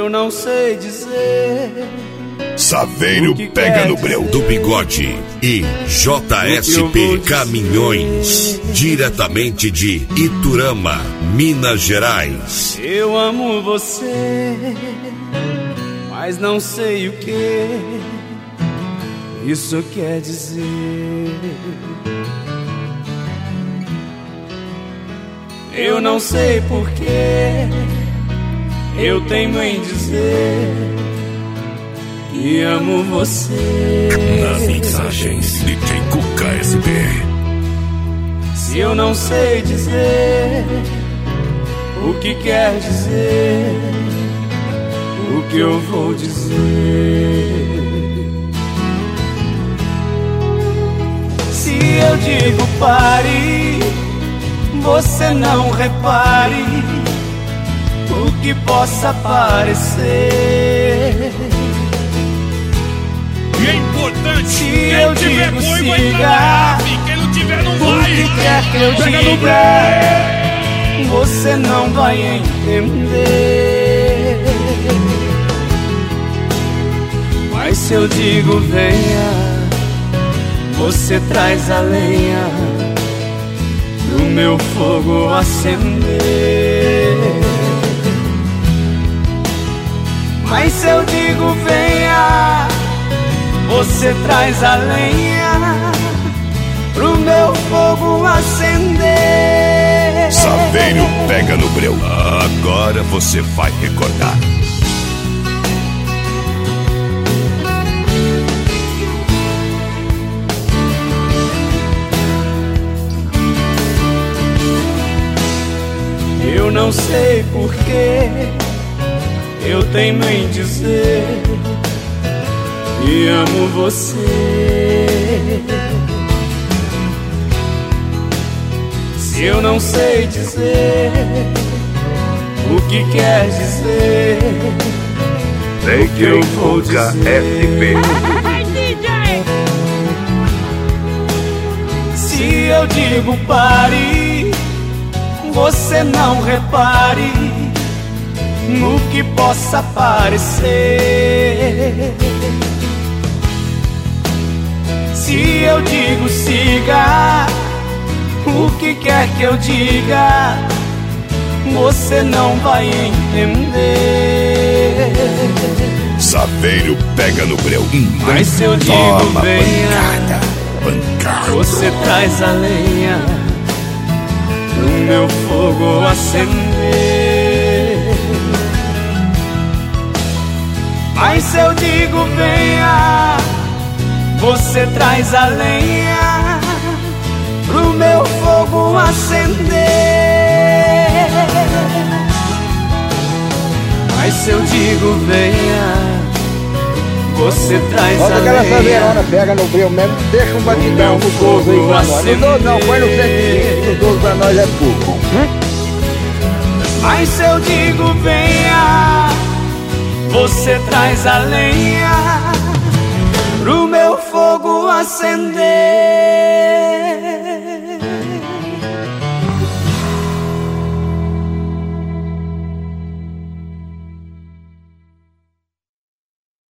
Eu não sei dizer. Saveiro pega no breu do bigode e JSP Caminhões, diretamente de Iturama, Minas Gerais. Eu amo você, mas não sei o que isso quer dizer. Eu não sei porquê eu teimo em dizer que amo você. Nas mixagens DJ Cuca SP. Se eu não sei dizer o que quer dizer, o que eu vou dizer? Se eu digo pare, você não repare o que possa parecer. E é importante, se quem eu tiver digo boi vai siga, trabalhar, quem não tiver não vai. O que quer que eu diga, você não vai entender. Mas se eu digo venha, você traz a lenha pro meu fogo acender. Mas se eu digo venha, você traz a lenha pro meu fogo acender. Saveiro pega no breu. Agora você vai recordar. Eu não sei porquê eu teimo em dizer que amo você. Se eu não sei dizer o que quer dizer, o que eu vou dizer? Se eu digo pare, você não repare no que possa parecer. Se eu digo siga, o que quer que eu diga, você não vai entender. Saveiro pega no breu. Mas se eu digo toma venha, pancada. você traz a lenha pro meu fogo acender. Mas se eu digo venha, você traz a lenha pro meu fogo acender. Mas se eu digo venha, você traz a lenha. Bota aquela saveirona, pega no breu mesmo, deixa um batidão no 12 aí pra nós. No 12 não, põe no 120, no 12 pra nós é pouco. Mas se eu digo venha, você traz a lenha pro meu fogo acender.